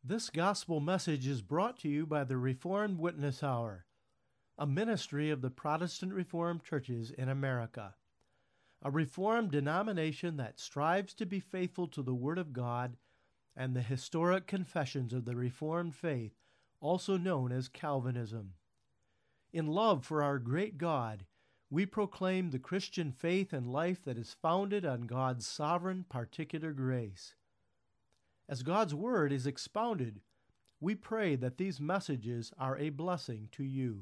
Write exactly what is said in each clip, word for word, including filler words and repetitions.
This gospel message is brought to you by the Reformed Witness Hour, a ministry of the Protestant Reformed churches in America, a Reformed denomination that strives to be faithful to the Word of God and the historic confessions of the Reformed faith, also known as Calvinism. In love for our great God, we proclaim the Christian faith and life that is founded on God's sovereign particular grace. As God's Word is expounded, we pray that these messages are a blessing to you.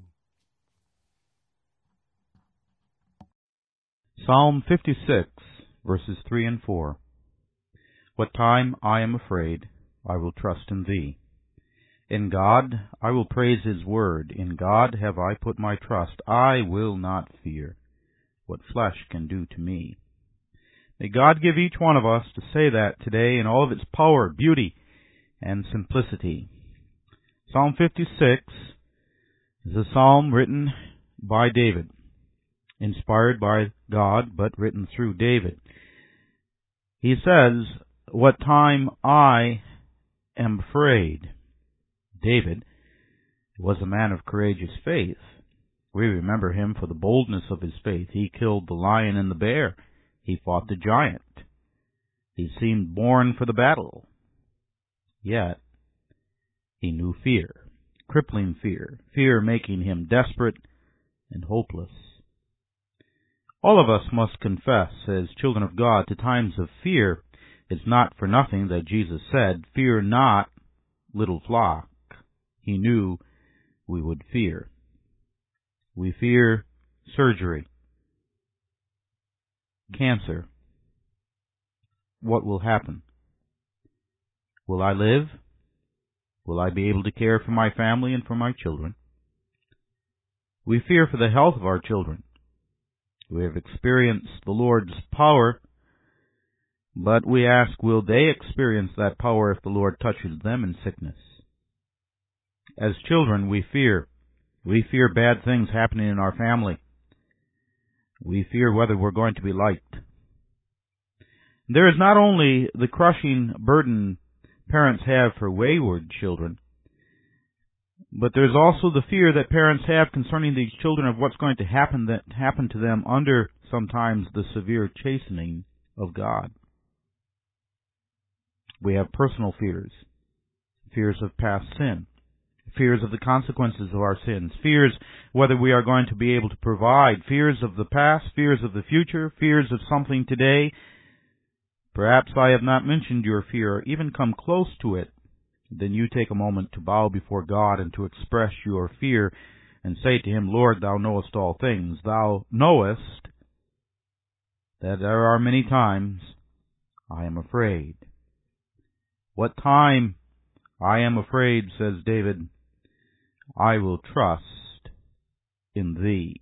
Psalm fifty-six, verses three and four. What time I am afraid, I will trust in Thee. In God I will praise His word. In God have I put my trust. I will not fear what flesh can do to me. May God give each one of us to say that today in all of its power, beauty, and simplicity. Psalm fifty-six is a psalm written by David, inspired by God, but written through David. He says, "What time I am afraid." David was a man of courageous faith. We remember him for the boldness of his faith. He killed the lion and the bear. He fought the giant. He seemed born for the battle. Yet, he knew fear, crippling fear, fear making him desperate and hopeless. All of us must confess, as children of God, to times of fear. It's not for nothing that Jesus said, "Fear not, little flock." He knew we would fear. We fear surgery, cancer. What will happen? Will I live? Will I be able to care for my family and for my children? We fear for the health of our children. We have experienced the Lord's power, but we ask, will they experience that power if the Lord touches them in sickness? As children, we fear. We fear bad things happening in our family. We fear whether we're going to be liked. There is not only the crushing burden parents have for wayward children, but there's also the fear that parents have concerning these children of what's going to happen that happen to them under sometimes the severe chastening of God. We have personal fears, fears of past sin, fears of the consequences of our sins, fears whether we are going to be able to provide, fears of the past, fears of the future, fears of something today. Perhaps I have not mentioned your fear or even come close to it. Then you take a moment to bow before God and to express your fear and say to Him, "Lord, Thou knowest all things. Thou knowest that there are many times I am afraid." What time I am afraid, says David, I will trust in Thee.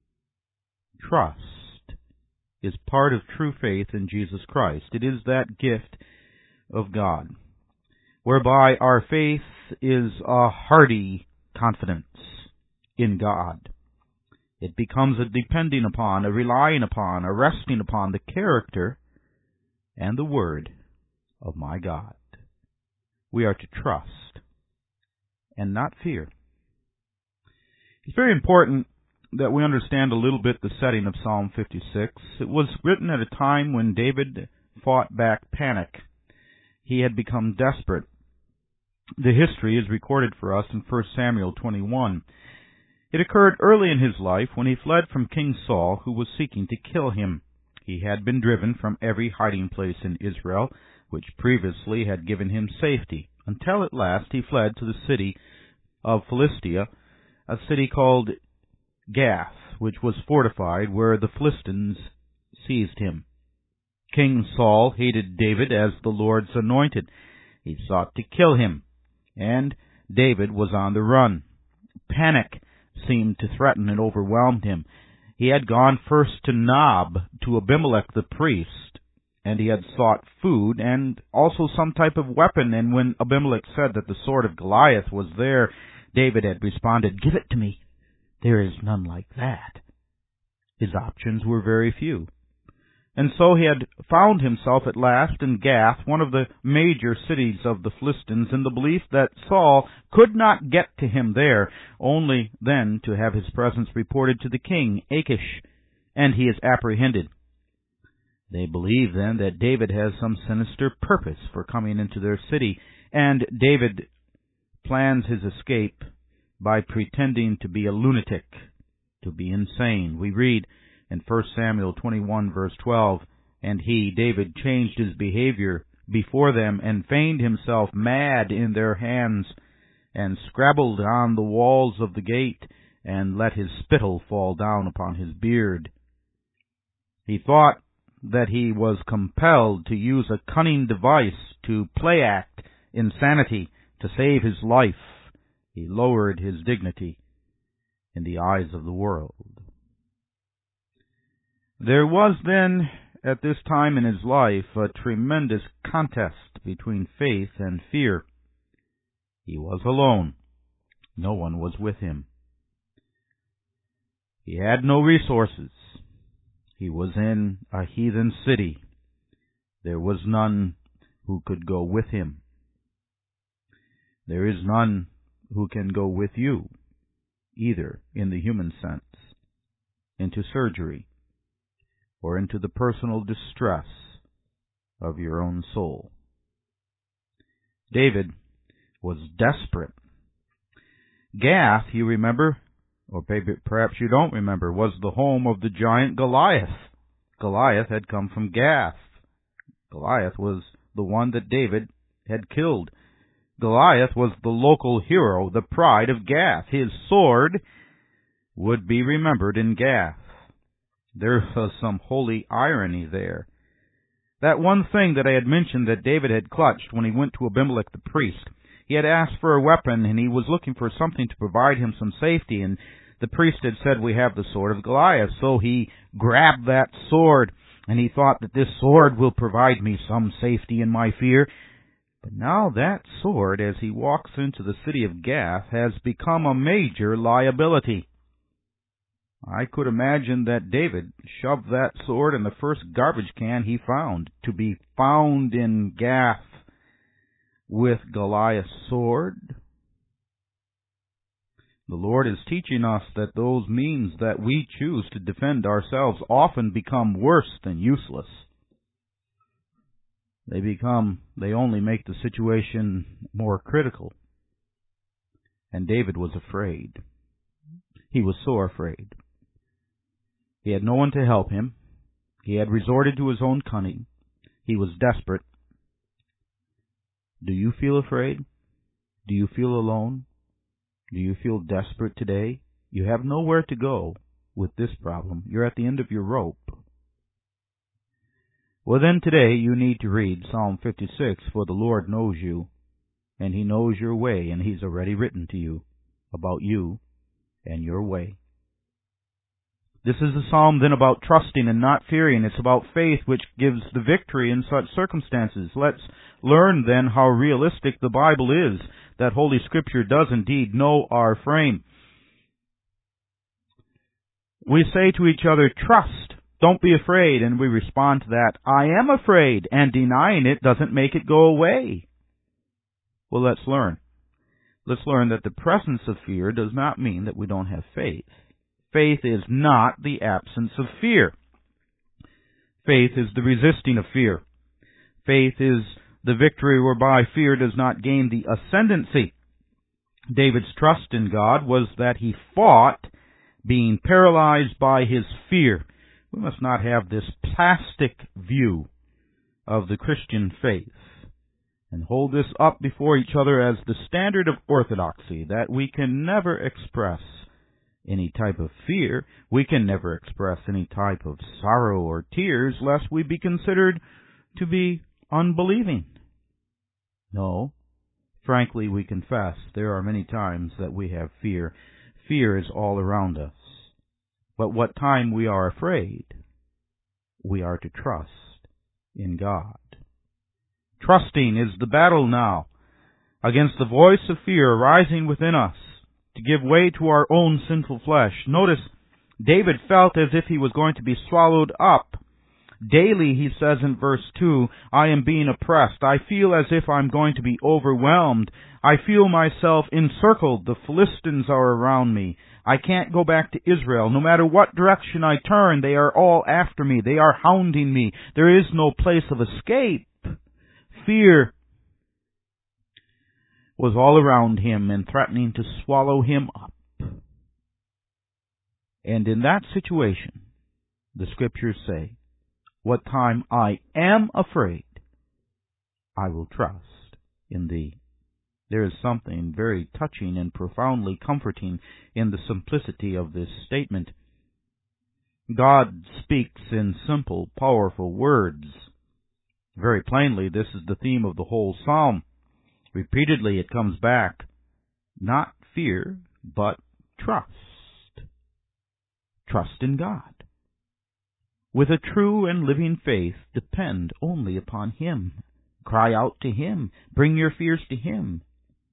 Trust is part of true faith in Jesus Christ. It is that gift of God, whereby our faith is a hearty confidence in God. It becomes a depending upon, a relying upon, a resting upon the character and the word of my God. We are to trust and not fear. It's very important that we understand a little bit the setting of Psalm fifty-six. It was written at a time when David fought back panic. He had become desperate. The history is recorded for us in First Samuel twenty-one. It occurred early in his life when he fled from King Saul, who was seeking to kill him. He had been driven from every hiding place in Israel, which previously had given him safety, until at last he fled to the city of Philistia, a city called Gath, which was fortified, where the Philistines seized him. King Saul hated David as the Lord's anointed. He sought to kill him, and David was on the run. Panic seemed to threaten and overwhelm him. He had gone first to Nob, to Abimelech the priest, and he had sought food and also some type of weapon, and when Abimelech said that the sword of Goliath was there, David had responded, "Give it to me. There is none like that." His options were very few. And so he had found himself at last in Gath, one of the major cities of the Philistines, in the belief that Saul could not get to him there, only then to have his presence reported to the king, Achish, and he is apprehended. They believe then that David has some sinister purpose for coming into their city, and David plans his escape by pretending to be a lunatic, to be insane. We read in First Samuel twenty-one, verse twelve, "And he, David, changed his behavior before them, and feigned himself mad in their hands, and scrabbled on the walls of the gate, and let his spittle fall down upon his beard." He thought that he was compelled to use a cunning device to play act insanity to save his life. He lowered his dignity in the eyes of the world. There was then, at this time in his life, a tremendous contest between faith and fear. He was alone. No one was with him. He had no resources. He was in a heathen city. There was none who could go with him. There is none who can go with you, either in the human sense, into surgery, or into the personal distress of your own soul. David was desperate. Gath, you remember, or maybe perhaps you don't remember, was the home of the giant Goliath. Goliath had come from Gath. Goliath was the one that David had killed. Goliath was the local hero, the pride of Gath. His sword would be remembered in Gath. There was some holy irony there. That one thing that I had mentioned that David had clutched when he went to Abimelech the priest. He had asked for a weapon, and he was looking for something to provide him some safety, and the priest had said, "We have the sword of Goliath." So he grabbed that sword, and he thought that this sword will provide me some safety in my fear. But now that sword, as he walks into the city of Gath, has become a major liability. I could imagine that David shoved that sword in the first garbage can he found, to be found in Gath with Goliath's sword. The Lord is teaching us that those means that we choose to defend ourselves often become worse than useless. They become, they only make the situation more critical. And David was afraid. He was so afraid. He had no one to help him. He had resorted to his own cunning. He was desperate. Do you feel afraid? Do you feel alone? Do you feel desperate today? You have nowhere to go with this problem. You're at the end of your rope. Well, then today you need to read Psalm fifty-six, for the Lord knows you, and He knows your way, and He's already written to you about you and your way. This is a psalm then about trusting and not fearing. It's about faith which gives the victory in such circumstances. Let's learn then how realistic the Bible is, that Holy Scripture does indeed know our frame. We say to each other, trust, don't be afraid, and we respond to that, I am afraid, and denying it doesn't make it go away. Well, let's learn. Let's learn that the presence of fear does not mean that we don't have faith. Faith is not the absence of fear. Faith is the resisting of fear. Faith is the victory whereby fear does not gain the ascendancy. David's trust in God was that he fought, being paralyzed by his fear. We must not have this plastic view of the Christian faith and hold this up before each other as the standard of orthodoxy, that we can never express any type of fear. We can never express any type of sorrow or tears, lest we be considered to be unbelieving. No, frankly, we confess there are many times that we have fear. Fear is all around us. But what time we are afraid, we are to trust in God. Trusting is the battle now against the voice of fear arising within us to give way to our own sinful flesh. Notice, David felt as if he was going to be swallowed up. Daily, he says in verse two, I am being oppressed. I feel as if I'm going to be overwhelmed. I feel myself encircled. The Philistines are around me. I can't go back to Israel. No matter what direction I turn, they are all after me. They are hounding me. There is no place of escape. Fear was all around him and threatening to swallow him up. And in that situation, the Scriptures say, what time I am afraid, I will trust in thee. There is something very touching and profoundly comforting in the simplicity of this statement. God speaks in simple, powerful words. Very plainly, this is the theme of the whole psalm. Repeatedly it comes back. Not fear, but trust. Trust in God. With a true and living faith, depend only upon Him. Cry out to Him. Bring your fears to Him.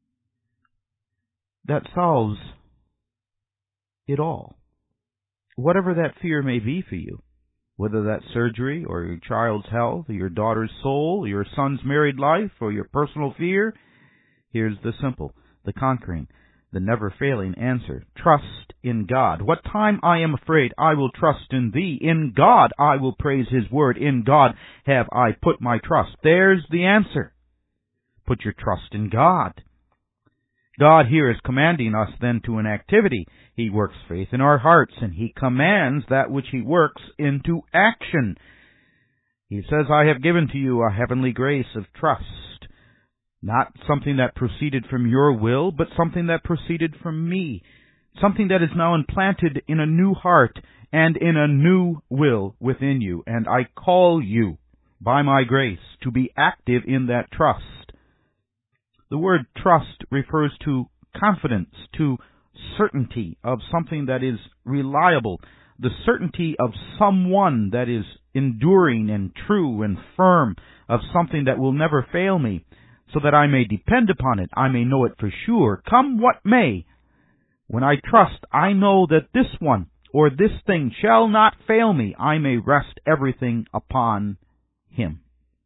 That solves it all. Whatever that fear may be for you, whether that's surgery or your child's health or your daughter's soul, your son's married life or your personal fear, here's the simple, the conquering, the never-failing answer. Trust in God. What time I am afraid, I will trust in thee. In God I will praise His word. In God have I put my trust. There's the answer. Put your trust in God. God here is commanding us then to an activity. He works faith in our hearts, and He commands that which He works into action. He says, I have given to you a heavenly grace of trust. Not something that proceeded from your will, but something that proceeded from me. Something that is now implanted in a new heart and in a new will within you. And I call you, by my grace, to be active in that trust. The word trust refers to confidence, to certainty of something that is reliable, the certainty of someone that is enduring and true and firm, of something that will never fail me, so that I may depend upon it, I may know it for sure, come what may. When I trust, I know that this one or this thing shall not fail me. I may rest everything upon Him.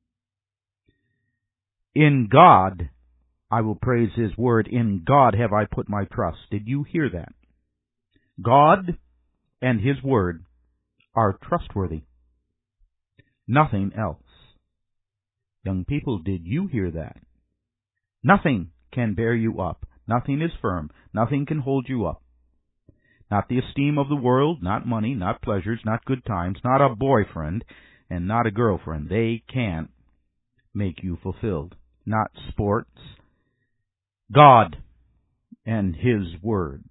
In God I will praise His word. In God have I put my trust. Did you hear that? God and His word are trustworthy. Nothing else. Young people, did you hear that? Nothing can bear you up. Nothing is firm. Nothing can hold you up. Not the esteem of the world, not money, not pleasures, not good times, not a boyfriend, and not a girlfriend. They can't make you fulfilled. Not sports. God and His word.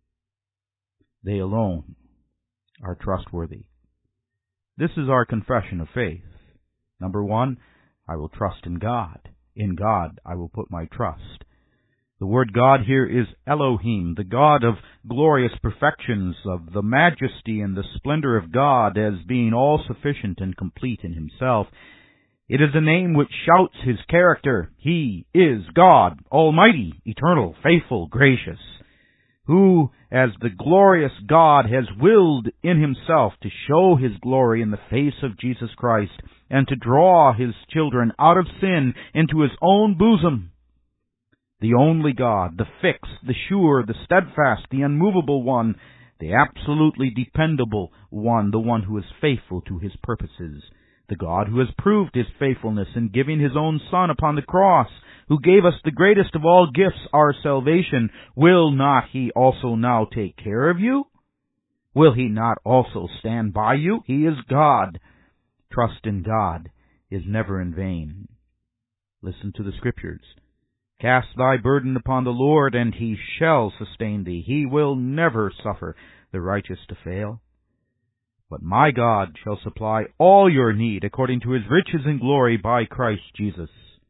They alone are trustworthy. This is our confession of faith. Number one, I will trust in God. In God I will put my trust. The word God here is Elohim, the God of glorious perfections, of the majesty and the splendor of God as being all-sufficient and complete in Himself. It is a name which shouts His character. He is God, almighty, eternal, faithful, gracious, who, as the glorious God, has willed in Himself to show His glory in the face of Jesus Christ and to draw His children out of sin into His own bosom. The only God, the fixed, the sure, the steadfast, the unmovable one, the absolutely dependable one, the one who is faithful to His purposes, the God who has proved His faithfulness in giving His own Son upon the cross, who gave us the greatest of all gifts, our salvation. Will not He also now take care of you? Will He not also stand by you? He is God. Trust in God is never in vain. Listen to the Scriptures. Cast thy burden upon the Lord, and He shall sustain thee. He will never suffer the righteous to fail. But my God shall supply all your need according to His riches and glory by Christ Jesus.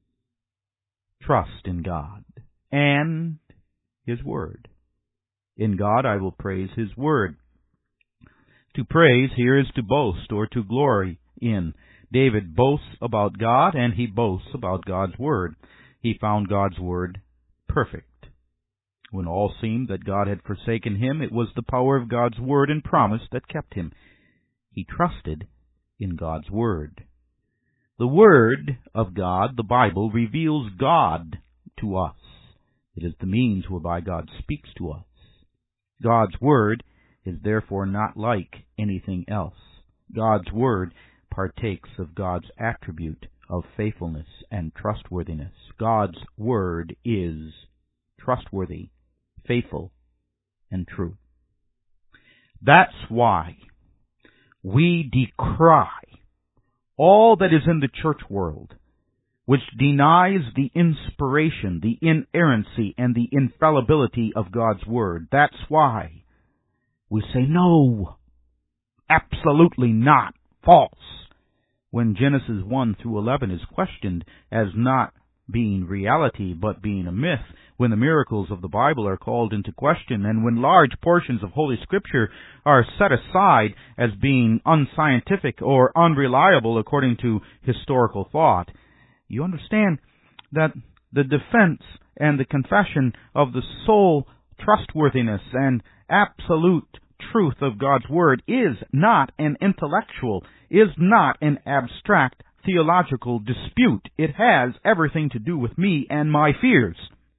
Trust in God and His word. In God I will praise His word. To praise here is to boast or to glory in. David boasts about God, and he boasts about God's word. He found God's word perfect. When all seemed that God had forsaken him, it was the power of God's word and promise that kept him. He trusted in God's Word. The Word of God, the Bible, reveals God to us. It is the means whereby God speaks to us. God's Word is therefore not like anything else. God's Word partakes of God's attribute of faithfulness and trustworthiness. God's Word is trustworthy, faithful, and true. That's why we decry all that is in the church world, which denies the inspiration, the inerrancy, and the infallibility of God's Word. That's why we say, no, absolutely not, false, when Genesis one through eleven is questioned as not being reality but being a myth, when the miracles of the Bible are called into question, and when large portions of Holy Scripture are set aside as being unscientific or unreliable according to historical thought. You understand that the defense and the confession of the sole trustworthiness and absolute truth of God's Word is not an intellectual, is not an abstract theological dispute. It has everything to do with me and my fears.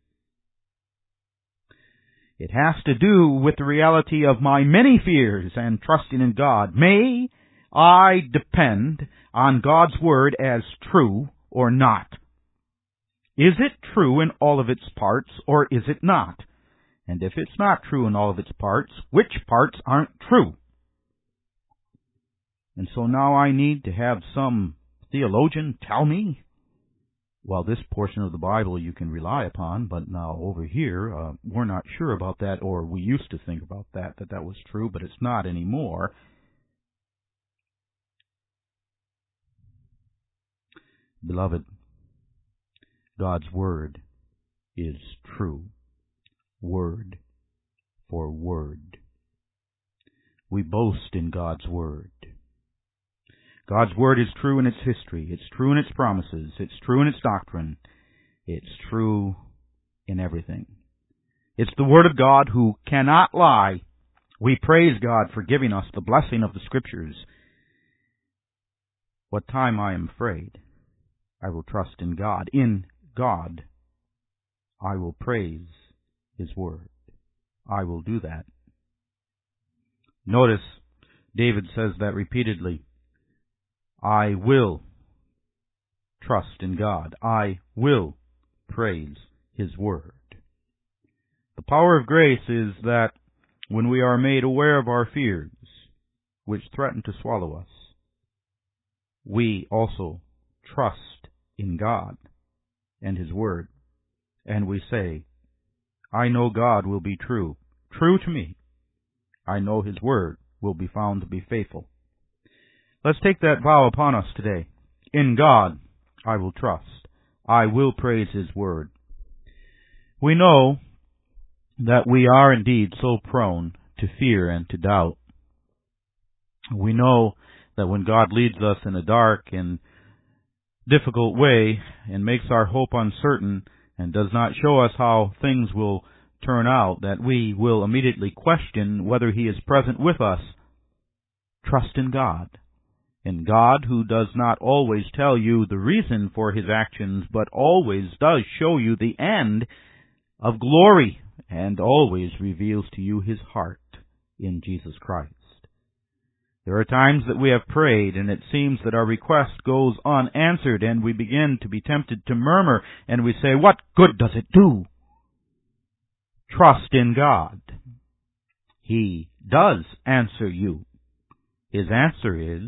It has to do with the reality of my many fears and trusting in God. May I depend on God's Word as true or not? Is it true in all of its parts, or is it not? And if it's not true in all of its parts, which parts aren't true? And so now I need to have some theologian tell me, well, this portion of the Bible you can rely upon, but now over here, uh, we're not sure about that, or we used to think about that, that that was true, but it's not anymore. Beloved, God's Word is true, word for word. We boast in God's Word. God's Word is true in its history. It's true in its promises. It's true in its doctrine. It's true in everything. It's the Word of God who cannot lie. We praise God for giving us the blessing of the Scriptures. What time I am afraid, I will trust in God. In God, I will praise His Word. I will do that. Notice, David says that repeatedly. I will trust in God. I will praise His Word. The power of grace is that when we are made aware of our fears, which threaten to swallow us, we also trust in God and His Word, and we say, I know God will be true, true to me. I know His Word will be found to be faithful. Let's take that vow upon us today. In God I will trust. I will praise His Word. We know that we are indeed so prone to fear and to doubt. We know that when God leads us in a dark and difficult way and makes our hope uncertain and does not show us how things will turn out, that we will immediately question whether He is present with us. Trust in God. In God, who does not always tell you the reason for His actions, but always does show you the end of glory, and always reveals to you His heart in Jesus Christ. There are times that we have prayed, and it seems that our request goes unanswered, and we begin to be tempted to murmur, and we say, what good does it do? Trust in God. He does answer you. His answer is,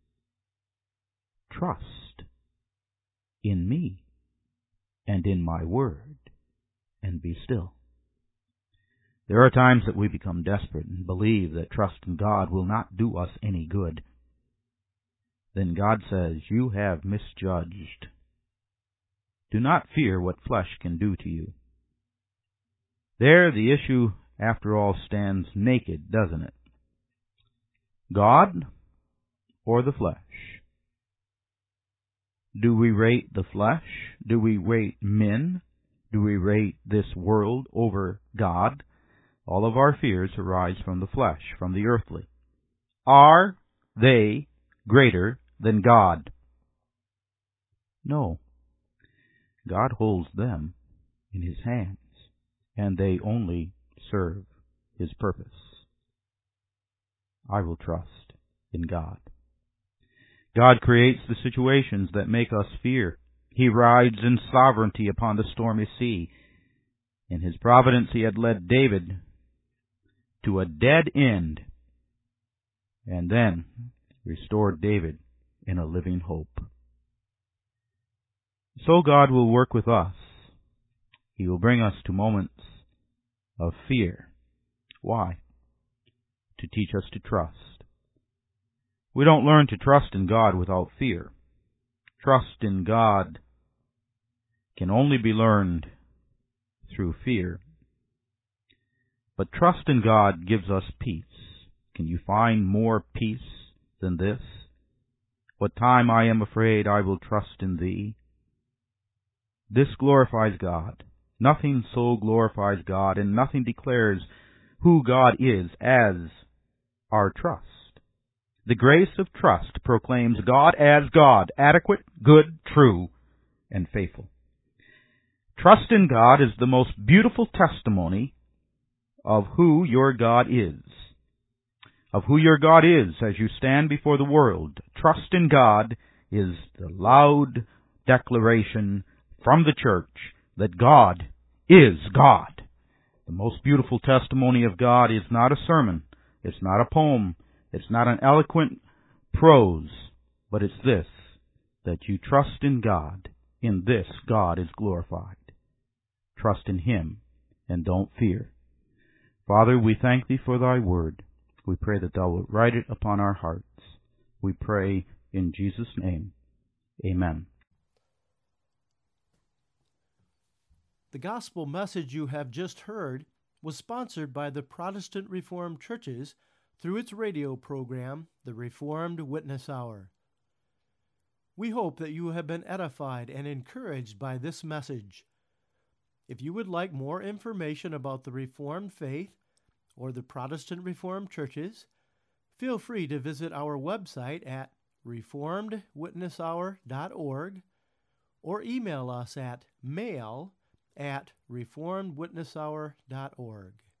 trust in me and in my Word, and be still. There are times that we become desperate and believe that trust in God will not do us any good. Then God says, you have misjudged. Do not fear what flesh can do to you. There the issue, after all, stands naked, doesn't it? God or the flesh? Do we rate the flesh? Do we rate men? Do we rate this world over God? All of our fears arise from the flesh, from the earthly. Are they greater than God. No, God holds them in His hands, and they only serve His purpose. I will trust in God. God creates the situations that make us fear. He rides in sovereignty upon the stormy sea. In His providence He had led David to a dead end, and then restored David in a living hope. So God will work with us. He will bring us to moments of fear. Why? To teach us to trust. We don't learn to trust in God without fear. Trust in God can only be learned through fear. But trust in God gives us peace. Can you find more peace than this? What time I am afraid, I will trust in Thee. This glorifies God. Nothing so glorifies God, and nothing declares who God is as our trust. The grace of trust proclaims God as God, adequate, good, true, and faithful. Trust in God is the most beautiful testimony of who your God is. Of who your God is as you stand before the world. Trust in God is the loud declaration from the church that God is God. The most beautiful testimony of God is not a sermon. It's not a poem. It's not an eloquent prose. But it's this, that you trust in God. In this, God is glorified. Trust in Him and don't fear. Father, we thank Thee for Thy word. We pray that Thou wilt write it upon our hearts. We pray in Jesus' name. Amen. The gospel message you have just heard was sponsored by the Protestant Reformed Churches through its radio program, The Reformed Witness Hour. We hope that you have been edified and encouraged by this message. If you would like more information about the Reformed faith or the Protestant Reformed Churches, feel free to visit our website at reformed witness hour dot org or email us at mail at reformed witness hour dot org.